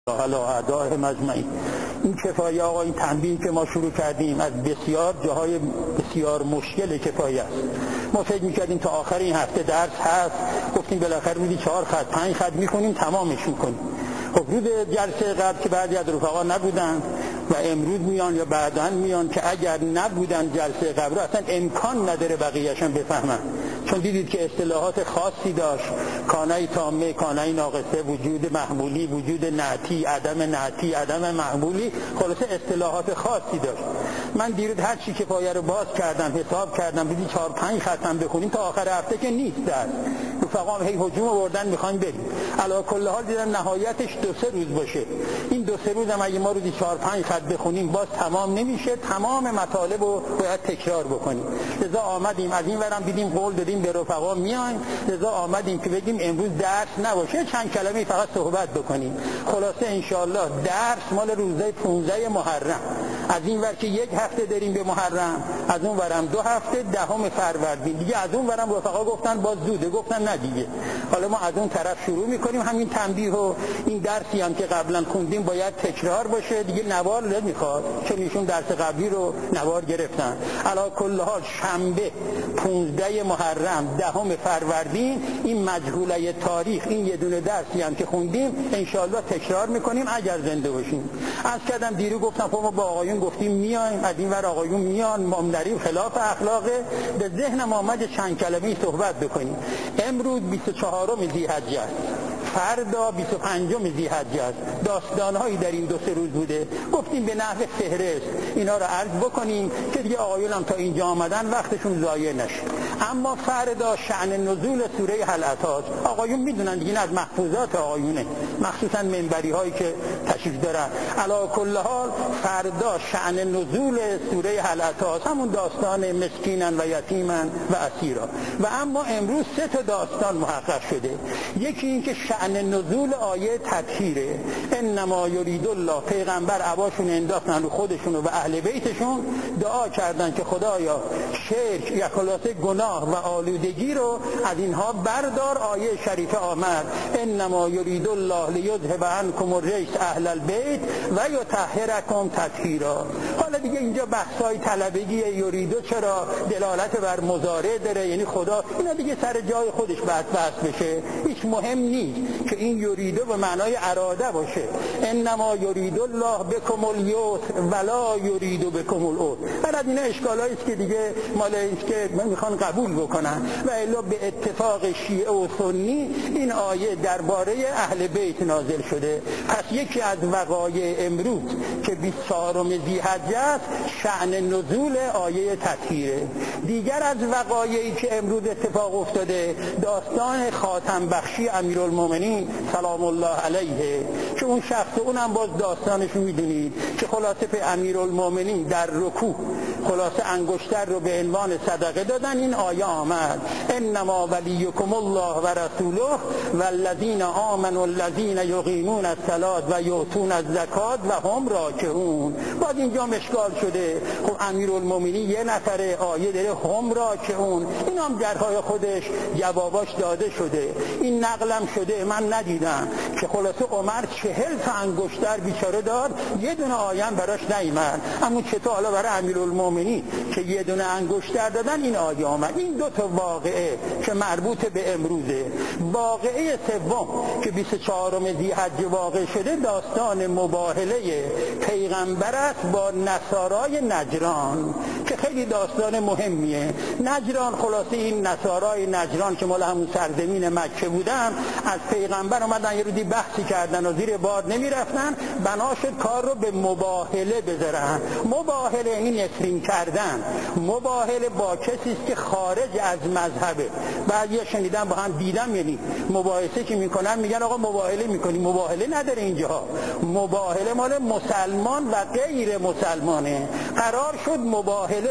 حالا اعضای مجمعی این کفایه آقا، این تنبیه که ما شروع کردیم از بسیار جاهای بسیار مشکل کفایه است. ما فکر میکردیم تا آخر این هفته درس هست، گفتیم بالاخره روزی 4 خط 5 خط میخونیم تمامش میکنیم. خب روز جلسه قبل که بعضی از رفقا نبودن و امروز میان یا بعداً میان که اگر نبودن جلسه قبل رو اصلا امکان نداره بقیه‌شون بفهمن، چون دیدید که اصطلاحات خاصی داشت، کانای تامه، کانای ناقصه، وجود محمولی، وجود نعتی، عدم محمولی، خلاصه اصطلاحات خاصی داشت. من دیروز هر چی کفایه رو باز کردم حساب کردم روزی 4 5 ختم بخونیم تا آخر هفته که نیست درس. رفقا هی هجوم آوردن میخوایم بریم. علی کل حال دیدم نهایتش 2-3 روز باشه. این 2-3 روز هم اگه ما روزی 4 5 خط بخونیم باز تمام نمیشه، تمام مطالب رو باید تکرار بکنیم. لذا آمدیم از این ورم دیدیم قول دادیم به رفقا میایم، لذا آمدیم که بگیم امروز درس نباشه، چند کلمه فقط صحبت بکنیم. خلاصه انشاءالله درس مال روزه 15 محرم. از این ور که 1 هفته داریم به محرم، از اون ورم 2 هفته 10 فروردین دیگه. از اون ورم رفقا گفتن باز زوده، گفتن نه دیگه. حالا ما از اون طرف شروع میکنیم. همین تنبیه و این درسی هم که قبلا خوندیم باید تکرار باشه دیگه، نوار نمیخواد چون ایشون درس قبلی رو نوار گرفتن. علی کل حال شنبه 15 محرم 10 فروردین این مجهوله تاریخ، این یه دونه درسی هم که خوندیم انشاءالله تکرار میکنیم اگر زنده باشیم. از کردم دیرو گفتم ما با آقایون گفتیم میایم، از این ور آقایون میان، ما داریم خلاف اخلاقه. به ذهنم آمد چند کلمه صحبت بکنیم. امروز 24 ذی‌حجه است، فردا 25 ذی‌حجه است. داستان‌هایی در این 2-3 روز بوده، گفتیم به نحو فهرست اینا رو عرض بکنیم که دیگه آقایون هم تا اینجا آمدن وقتشون ضایع نشه. اما فردا شأن نزول سوره هل اتی، آقایون میدونن دیگه، از محفوظات آقایونه، مخصوصا منبری هایی که تشریف دارن. علی کل حال فردا شأن نزول سوره هل اتی، همون داستان مسکینن و یتیمن و اسیرا. و اما امروز 3 تا داستان محقق شده. یکی این که شأن نزول آیه تطهیره، انما یرید الله، پیغمبر عباشون انداختن رو خودشون و اهل بیتشون، دعا کردن که خدایا شرک یا خلاصه گناه و آلودگی رو از اینها بردار. آیه شریفه آمد انما یرید الله لیذهب عنکم الرجس اهل البیت و یطهرکم تطهیرا. حالا دیگه اینجا بحثای طلبگی یریدو چرا دلالت بر مضارع داره، یعنی خدا، اینا دیگه سر جای خودش بحث بشه، هیچ مهم نیست که این یریدو به معنای اراده باشه. انما یرید الله بكم اليسر ولا یرید بكم العسر. بعد اینا اشکالایی است که دیگه مال است که میخوان قبول بکنن. و الا به اتفاق شیعه و سنی این آیه درباره اهل بیت نازل شده. پس یکی از وقایع امروز که 24 ذی‌حجه است شأن نزول آیه تطهیره. دیگر از وقایعی که امروز اتفاق افتاده داستان خاتم بخشی امیرالمومنین سلام الله علیه، که اون شخص اونم باز داستانش میدونید که خلاصه به امیرالمومنین در رکوع خلاصه انگشتر رو به عنوان صدقه دادن. این آیه آمد انما ولیکم الله و رسوله والذین آمنوا الذین یقیمون الصلاة و یؤتون الزکات و هم راکعون. بعد اینجا مشکال شده، خب امیرالمومنین یه نفره، آیه داره هم راکعون، این هم درهای خودش جواباش داده شده. این نقلم شده، من ندیدم که خلاصه عمر 40 تا انگشتر بیچاره داد، یه دونه آیه براش نیامد. اما چطور حالا برای امیرالمومنین که یه دونه انگشتر دادن این آیه آمد. این 2 تا واقعه که مربوط به امروزه. واقعه سوم که 24 ذی‌حجه واقع شده داستان مباهله پیغمبر است با نصارای نجران که خیلی داستان مهمیه. نجران خلاصه این نصارای نجران که مال همون سرزمین مکه بودن، از پیغمبر اومدن یه روزی بحثی کردن و زیر باد نمیرفتن، بنا شد کار رو به مباهله بذارن. مباهله یعنی نفرین کردن. مباهله با کسی است که خارج از مذهبه. بعضیا شنیدم با هم دیدم، یعنی مباحثه که میکنن میگن آقا مباهله میکنی، مباهله نداره اینجا. مباهله مال مسلمان و غیر مسلمانه. قرار شد مباهله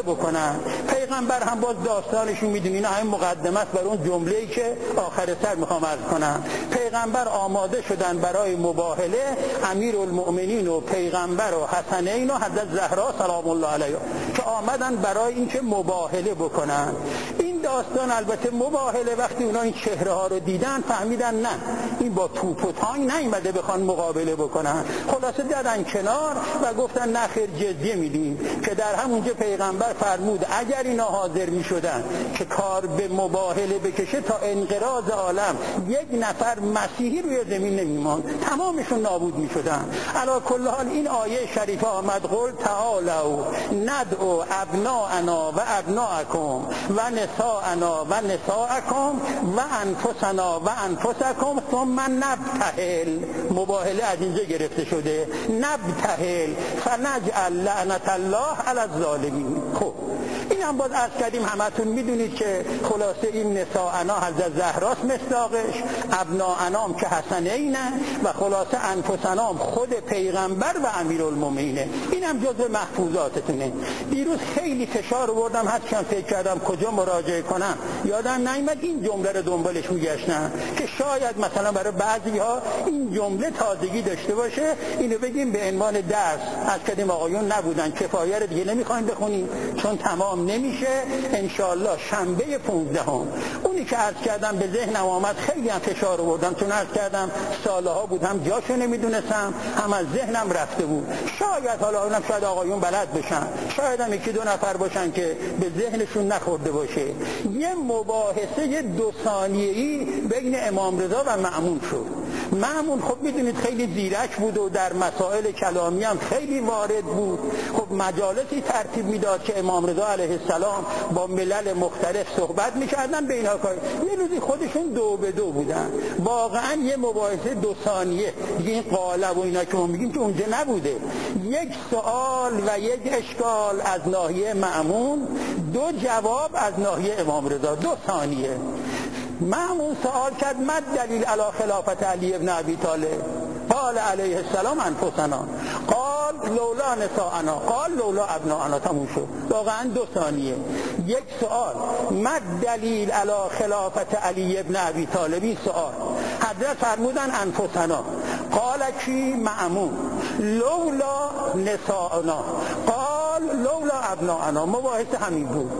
بکنن. پیغمبر هم باز داستانشون میدونین، همین مقدمت بر اون جمله‌ای که آخر سر میخوام عرض کنم. پیغمبر آماده شدن برای مباهله، امیرالمؤمنین و پیغمبر و حسنین و حضرت زهرا سلام الله علیها که آمدن برای اینکه مباهله بکنن. این داستان البته مباهله، وقتی اونا این چهره ها رو دیدن فهمیدن نه، این با توپ و تانک نیومده بخوان مقابله بکنن. خلاصه دادن کنار و گفتن نه خیر جزیه میدیم. که در همونجا پیغمبر فرمود اگر اینا حاضر میشدن که کار به مباهله بکشه تا انقراض عالم یک نفر مسیحی روی زمین نمیماند، تمامشون نابود میشدن. علی کل حال این آیه شریفه آمد قل تعالوا ندعو ابناءنا و ابناءکم و نساءنا و نساءکم و انفسنا و انفسکم ثم نبتهل. مباهله از اینجا گرفته شده، نبتهل فنجعل لعنت الله علی الظالمین. خب این هم باز عرض کردیم، همتون میدونید که خلاصه این نساءنا حضرت زهراست مصداقش، ابناءنام که حسنینه و خلاصه انفسنام خود پیغمبر و امیرالمومنینه. این هم جزء محفوظاتتونه. دیروز خیلی فشار آوردم، هرچند فکر کردم کجا مراجعه کنم یادم نیامد این جمله رو دنبالش میگشتم که شاید مثلا برای بعضی ها این جمله تازگی داشته باشه، اینو بگیم به عنوان درس. از کدیم آقایون نبودن، کفایه رو دیگه نمیخوایم بخونیم چون تمام نمیشه. انشالله شنبه 15 اونی که عرض کردم به ذهنم آمد، خیلی هم فشار آوردم چون عرض کردم سالها بود هم جاشو نمیدونستم هم از ذهنم رفته بود. شاید حالا اونم شاید آقایون بلد بشن، شاید هم یکی دو نفر باشن که به ذهنشون نخورده باشه. یه مباحثه 2 ثانیه‌ای بین امام رضا و مأمون شد. مأمون خب میدونید خیلی زیرک بود و در مسائل کلامی هم خیلی وارد بود. خب مجالسی ترتیب میداد که امام رضا علیه السلام با ملل مختلف صحبت میکردن به اینها. یه روزی خودشون 2 به 2 بودن، واقعا یه مباحثه 2 ثانیه دیگه، این قالب و اینا که ما میگیم که اونجا نبوده. یک سوال و یک اشکال از ناحیه مأمون، 2 جواب از ناحیه امام رضا، 2 ثانیه. مأمون سوال کرد مد دلیل علی خلافت علی ابن ابی طالب؟ قال علیه السلام انفسنا. قال لولا نساءنا. قال لولا ابناءنا. تموم شد. واقعا 2 ثانیه. یک سوال مد دلیل علی خلافت علی ابن ابی طالب، سوال. حضرت فرمودن انفسنا. قال کی؟ مأمون. لولا نساءنا. قال لولا ابناءنا. مباحث همین بود.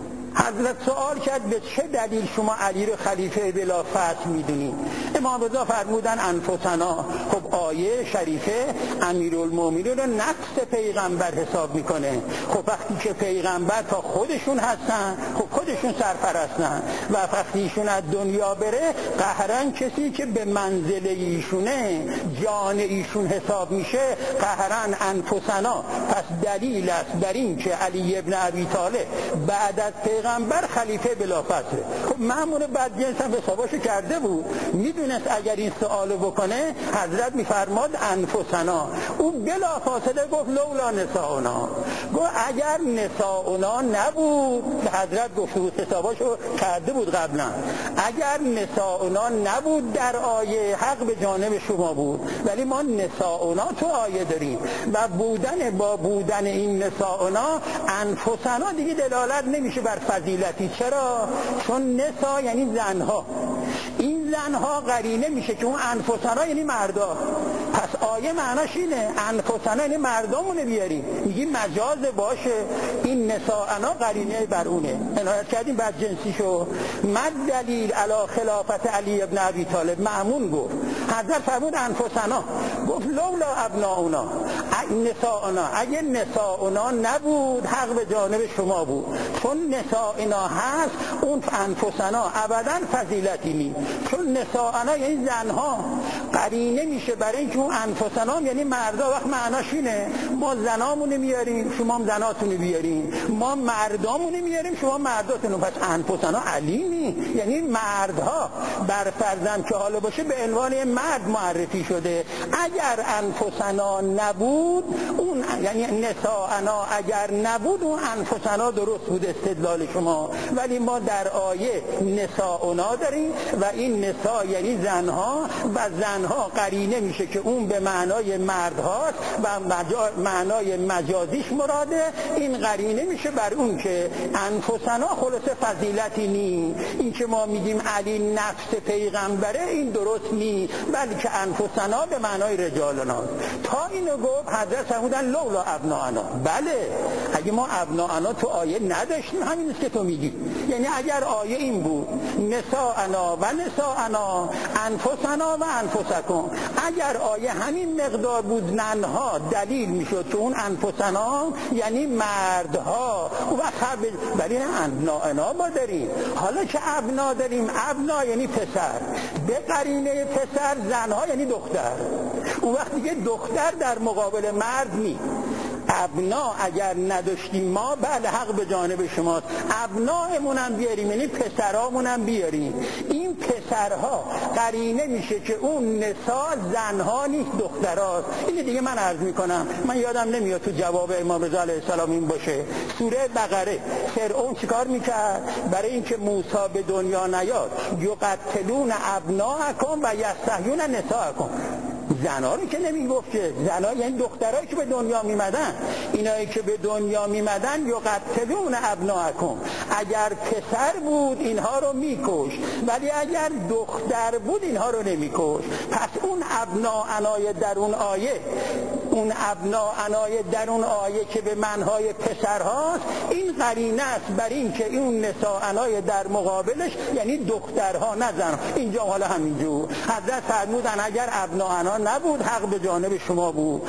حضرت سوال کرد به چه دلیل شما علی رو خلیفه بلا فتح میدونید؟ امام رضا فرمودن انفسنا. خب آیه شریفه امیرالمومنین رو نقص پیغمبر حساب میکنه. خب وقتی که پیغمبر تا خودشون هستن، خب خودشون سرپرستن و وقتی ایشون از دنیا بره قهرن کسی که به منزله ایشونه جان ایشون حساب میشه قهرن انفسنا. پس دلیل است بر این که علی ابن ابی طالب بعد از پیغمبر خلیفه بلافاصله. خب مأمون بدجنس هم حساباشو کرده بود، میدونست اگر این سوالو بکنه حضرت میفرماد انفسنا. او بلافاصله گفت لولا نساؤنا. گفت اگر نساؤنا نبود، حضرت گفت بود حساباشو کرده بود قبلا، اگر نساؤنا نبود در آیه حق به جانب شما بود، ولی ما نساؤنا تو آیه داریم و با بودن این نساؤنا انفسنا دیگه دلالت نمیشه بر فضیلتی. چرا؟ چون نسا یعنی زنها، این زنها قرینه میشه که اون انفسنا یعنی مردا. پس آیه معناش اینه انفسنا یعنی مردامونه بیاریم، میگی مجاز باشه، این نساءنا قرینه بر اونه. عنایت کردیم بر جنسیشو. مد دلیل علی خلافت علی ابن ابی طالب. مأمون گفت، حضرت فرمود انفسنا. گفت لولا ابناؤنا نساءنا. اگه نساءنا نبود حق به جانب شما بود، چون نسائنا هست اون انفسنا ابدا فضیلتی نی. چون نسائنا یعنی زنها قرینه میشه برای اینکه اون انفسنا یعنی مردا. وقت معناش اینه ما زنامونو میاریم شما هم زناتونو بیاریم، ما مردامونو میاریم شما مرداتونو. پس انفسنا علی نی یعنی مردها. بر فرضم که حالا باشه به عنوان مرد معرفی شده. اگر انفسنا نبود اون یعنی نسائنا اگر نبود اون انفسنا درست بود استدلال شما. ولی ما در آیه نساؤنا داریم و این نساء یعنی زنها و زن زنها قرینه میشه که اون به معنای مردهاست و معنای مجازیش مراده. این قرینه میشه بر اون که انفسنا خلاصه فضیلتی نی. این که ما میگیم علی نفس پیغمبره این درست نی، بلکه انفسنا به معنای رجالنا. تا اینو گفت حضرت فرمودن لولا ابناءنا. بله اگه ما ابناءنا تو آیه نداشتیم همین است که تو میگی. یعنی اگر آیه این بود نساءنا و نساءنا انفسنا و انفسکم، اگر آیه همین مقدار بود زنها دلیل میشد که اون انفسنا یعنی مردها و ولی ابناءنا ما داریم. حالا که ابنا داریم، ابنا یعنی پسر، به قرینه پسر زنها یعنی دختر. اون وقت دیگه دختر در مقابل مرد نی. ابنا اگر نداشتیم ما بله حق به جانب شماست، ابنایمونم بیاریم یعنی پسرامونم بیاریم. این پسرها قرینه میشه که اون نساء زنها نیست دختراست. این دیگه من عرض میکنم، من یادم نمیاد تو جواب امام رضا علیه السلام این باشه. سوره بقره فرعون چیکار میکرد برای اینکه موسی به دنیا نیاد؟ یقتلون ابناءکم و یستحیون نساءکم. زنها رو که نمیگفت که زنها یعنی دخترایی که به دنیا میمدن، اینایی که به دنیا میمدن یقتلون ابناءکم. اگر پسر بود اینها رو میکش، ولی اگر دختر بود اینها رو نمیکش. پس اون ابناء در اون آیه، اون ابناء در اون آیه که به معنای پسر هاست، این قرینه است بر این که اون نساء در مقابلش یعنی دخترها نه زنها. اینجا حالا همینجور حضرت فرمودن اگر ابناء نبود حق به جانب شما بود،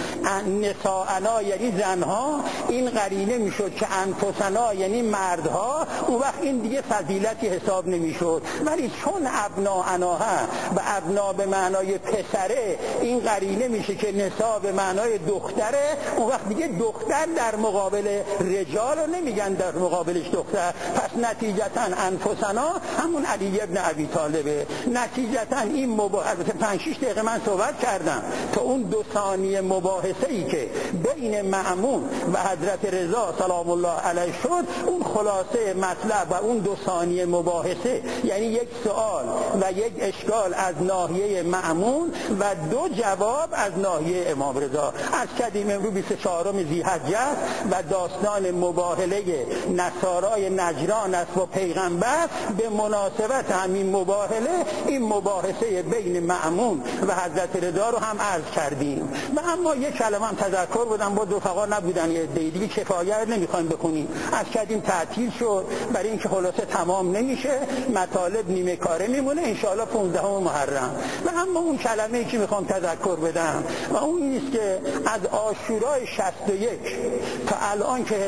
نساء یعنی زنها، این قرینه میشد که انفسنا یعنی مردها. اون وقت این دیگه فضیلتی حساب نمیشد. ولی چون ابناء و ابنا به معنای پسره، این قرینه میشه که نساء به معنای دختره. اون وقت دیگه دختر در مقابل رجال رو نمیگن در مقابلش دختر. پس نتیجتا انفسنا همون علی ابن ابی طالبه. نتیجتا این البته 5-6 دقیقه من صحبت کردم تا اون 2 ثانیه مباحثه ای که بین مأمون و حضرت رضا سلام الله علیه شد، اون خلاصه مطلب و اون 2 ثانیه مباحثه یعنی یک سوال و یک اشکال از ناحیه مأمون و 2 جواب از ناحیه امام رضا. از کدیم امروز 24 ذی‌حجه و داستان مباهله نصارای نجران است و پیغمبر. به مناسبت همین مباهله این مباحثه بین مأمون و حضرت رضا رو هم عرض کردیم. و اما یک کلمه هم تذکر بدم، با رفقا نبودن یه عده دیگه کفایت نمیخوایم بکنیم. از کردیم تعطیل شد برای اینکه خلاصه تمام نمیشه، مطالب نیمه کاره میمونه ان شاء الله 15 محرم. و اما اون کلمه‌ای که میخوام تذکر بدم و اون اینه که از عاشورای 61 تا الان که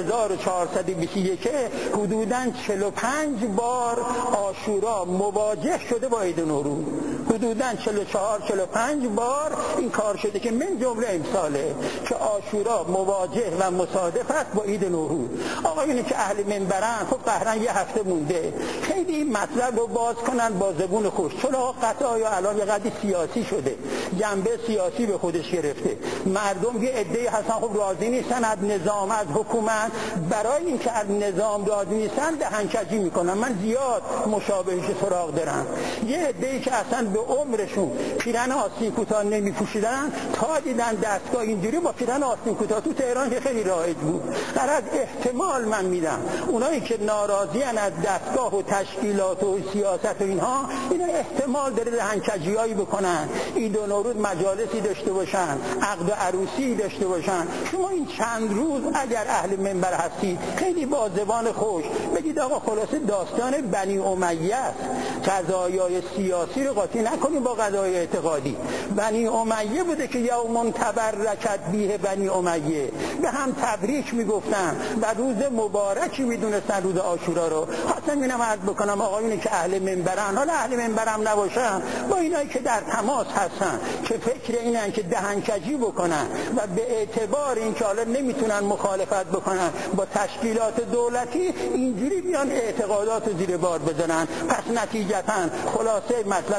1421 حدوداً 45 بار عاشورا مواجه شده با عید نوروز. حدوداً 44-45 بار این کار شده که من جمله امساله که عاشورا مواجه و مصادف است با عید نوروز. آقایونی که اهل منبرن خب قهرن یه هفته مونده خیلی این مطلب رو باز کنن با زبون خوش، چون قطعا یا الان یه قدری سیاسی شده، جنبه سیاسی به خودش گرفته. مردم یه عده‌ای هستن خب راضی نیستن از نظام، از حکومت. برای اینکه از نظام راضی نیستن دهنکجی میکنن. من زیاد مشابهش سراغ دارم. یه عده‌ای که اصلا به عمرشون پیرن آستین کوتاه نمیپوشیدن، تا دیدن دستگاه اینجوری با پیرن آستین کوتاه تو تهران که خیلی رایج بود. در از احتمال من میدم اونایی که ناراضیان از دستگاه و تشکیلات و سیاست و اینها، اینا احتمال داره دهنکجیایی بکنن، عید و نوروز مجالسی داشته باشن، عقد و عروسی داشته باشن. شما این چند روز اگر اهل منبر هستید خیلی با زبان خوش بگید آقا خلاصه داستان بنی امیه است، قضایای سیاسی رو قاطی نکنیم با قضایای اعتقادی. بنی امیه بوده که یوم تبرکت بیه بنی امیه، به هم تبریک میگفتن و روز مبارکی میدونستن روز عاشورا رو. خواستم اینم عرض بکنم آقایونی که اهل منبرن، حالا اهل منبرم نباشن، با اینایی که در تماس هستن که فکر اینن که دهنکجی بکنن و به اعتبار اینکه حالا نمیتونن مخالفت بکنن با تشکیلات دولتی، اینجوری بیان اعتقادات زیر بار بزنن. پس نتیجتاً خلاصه مطلب این چند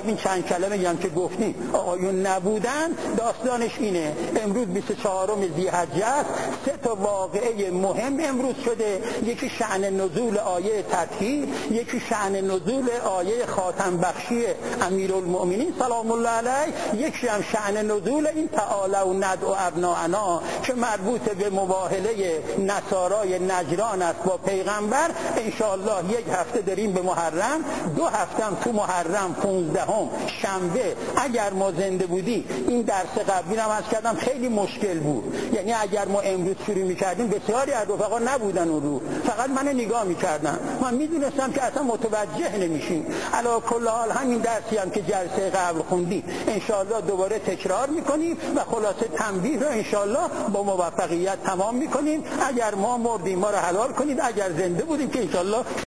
اولین کلمه هم که گفتیم آقایون نبودن، داستانش اینه. امروز 24 ذی‌حجه است. 3 تا واقعه مهم امروز شده. یکی شأن نزول آیه تطهیر، یکی شأن نزول آیه خاتم بخشی امیرالمؤمنین سلام الله علیه، یکی هم شأن نزول این تعالوا ندعو ابناءنا که مربوط به مباهله نصارای نجران است با پیغمبر. انشاءالله 1 هفته داریم به محرم، 2 هفته هم تو محرم 15 شنبه اگر ما زنده بودی. این درس قبلی هم عرض کردم خیلی مشکل بود، یعنی اگر ما امروز شروع می‌کردیم بسیاری از رفقا نبودن اون رو، فقط من نگاه می‌کردم، من می‌دونستم که اصلا متوجه نمیشیم. علی کل حال همین درسی هم که جلسه قبل خوندیم انشاءالله دوباره تکرار می‌کنیم و خلاصه تنبیه رو انشاءالله با موفقیت تمام می‌کنیم. اگر ما مردیم ما رو حلال کنید، اگر زنده بودیم که انشاءالله